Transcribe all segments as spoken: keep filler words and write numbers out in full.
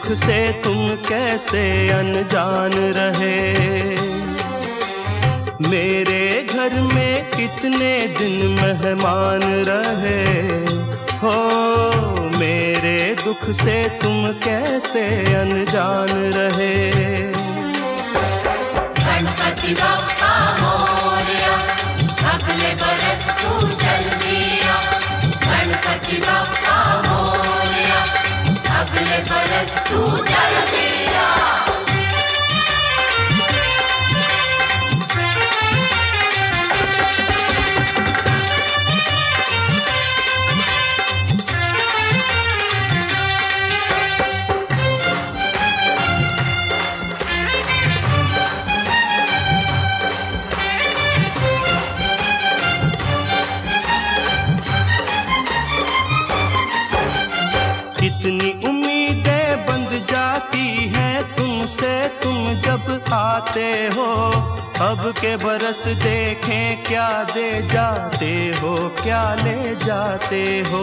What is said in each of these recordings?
दुख से तुम कैसे अनजान रहे। मेरे घर में कितने दिन मेहमान रहे हो, मेरे दुख से तुम कैसे अनजान रहे। गणपति बप्पा मोरया, अगले बरस तू जल्दी आ। गणपति बप्पा मोरया, अगले बरस तू जल्दी आ। कितनी उम्मीदें बंध जाती हैं तुमसे तुम जब आते हो। अब के बरस देखें क्या दे जाते हो, क्या ले जाते हो।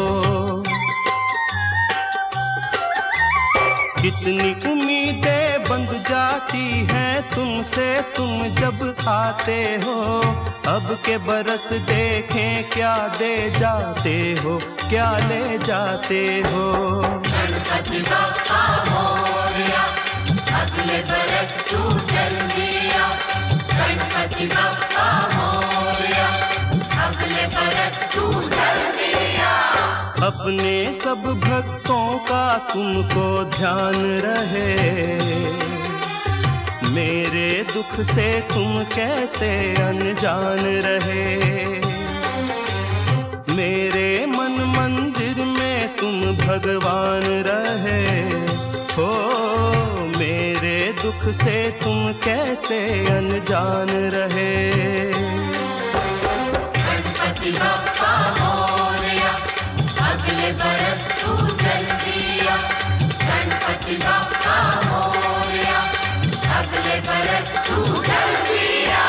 कितनी उम्मीदें बंध जाती हैं तुमसे तुम जब आते हो। अब के बरस देखें क्या दे जाते हो, क्या ले जाते हो। गणपति बप्पा मोरया, अगले बरस तू जल्दी आ। गणपति बप्पा मोरया, अगले बरस तू जल्दी आ। अपने सब भक्तों का तुमको ध्यान रहे। मेरे दुख से तुम कैसे अनजान रहे। मेरे मन मंदिर में तुम भगवान रहे हो, मेरे दुख से तुम कैसे अनजान रहे। गणपति बप्पा मोरया, अगले बरस तू जल्दी आ। गणपति बप्पा मोरया, अगले बरस तू जल्दी आ।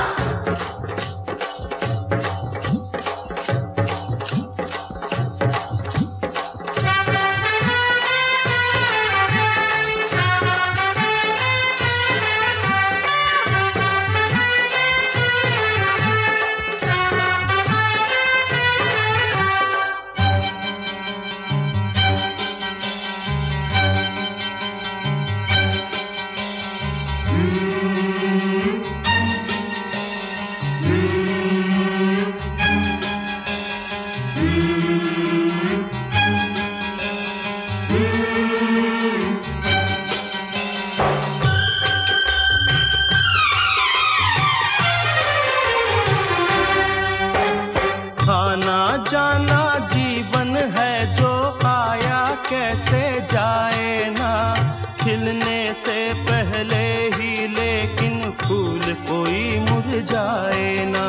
आना जाना जीवन है जो आया कैसे जाए ना। खिलने से पहले ही लेकिन फूल कोई मुरझाए ना।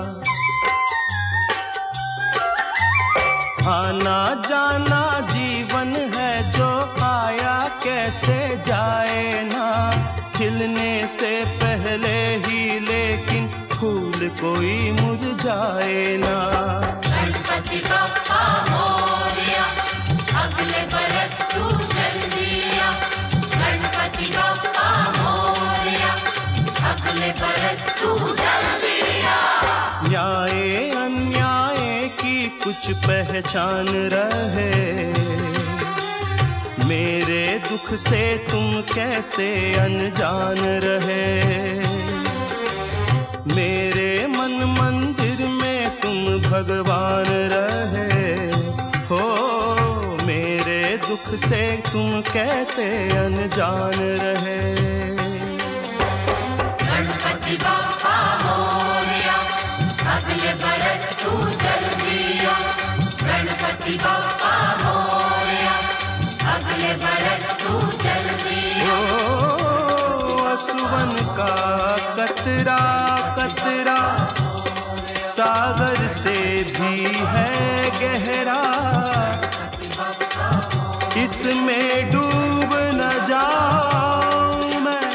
आना जाना जीवन है जो आया कैसे जाए ना। खिलने से पहले ही लेकिन फूल कोई मुरझाए ना। गणपति बप्पा मोरया, अगले बरस तू जल्दी आ। गणपति बप्पा मोरया, अगले बरस तू जल्दी आ। न्याय अन्याय की कुछ पहचान रहे। मेरे दुख से तुम कैसे अनजान रहे। मेरे मन मंदिर में तुम भगवान रहे हो, मेरे दुख से तुम कैसे अनजान रहे। गणपति बप्पा मोरया, अगले बरस तू जल्दी आ। गणपति बप्पा मोरया, अगले बरस तू जल्दी आ। ओ असुवन का कतरा कतरा सागर से भी है गहरा। इसमें डूब न जाऊं मैं,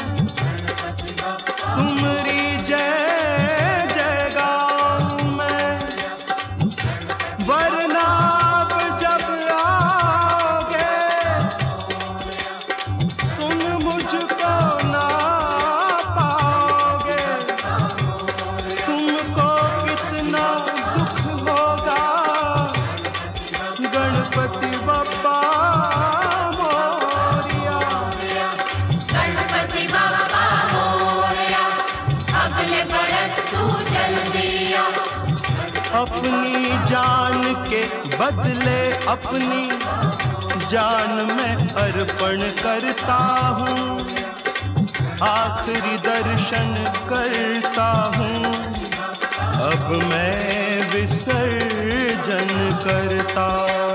तुम्हारी जय जय गाऊं मैं। वरना जब आओगे बदले अपनी जान में अर्पण करता हूँ, आखिरी दर्शन करता हूँ, अब मैं विसर्जन करता